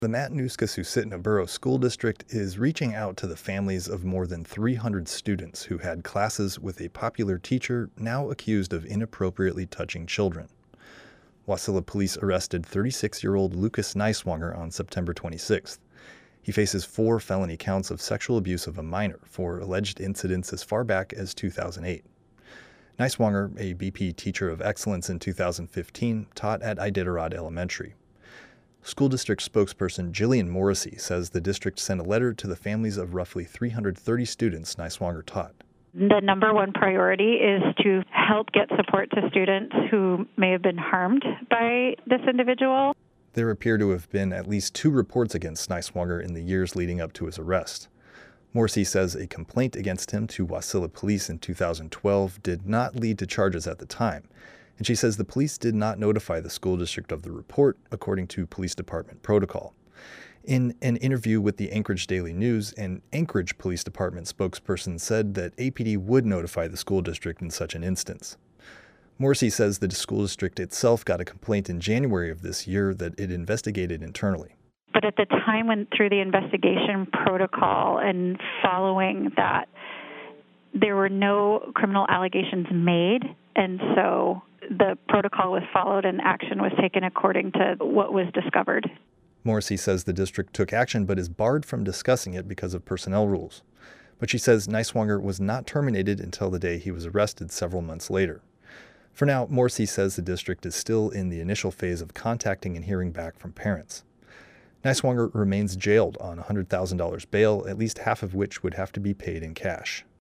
The Matanuska-Susitna Borough School District is reaching out to the families of more than 300 students who had classes with a popular teacher now accused of inappropriately touching children. Wasilla police arrested 36-year-old Lucas Neiswanger on September 26th. He faces 4 felony counts of sexual abuse of a minor for alleged incidents as far back as 2008. Neiswanger, a BP Teacher of Excellence in 2015, taught at Iditarod Elementary. School district spokesperson Jillian Morrissey says the district sent a letter to the families of roughly 330 students Neiswanger taught. The number one priority is to help get support to students who may have been harmed by this individual. There appear to have been at least 2 reports against Neiswanger in the years leading up to his arrest. Morrissey says a complaint against him to Wasilla Police in 2012 did not lead to charges at the time, and she says the police did not notify the school district of the report, according to police department protocol. In an interview with the Anchorage Daily News, an Anchorage Police Department spokesperson said that APD would notify the school district in such an instance. Morrissey says the school district itself got a complaint in January of this year that it investigated internally. But at the time when through the investigation protocol and following that, there were no criminal allegations made, and so the protocol was followed and action was taken according to what was discovered. Morrissey says the district took action but is barred from discussing it because of personnel rules. But she says Neiswanger was not terminated until the day he was arrested several months later. For now, Morrissey says the district is still in the initial phase of contacting and hearing back from parents. Neiswanger remains jailed on $100,000 bail, at least half of which would have to be paid in cash.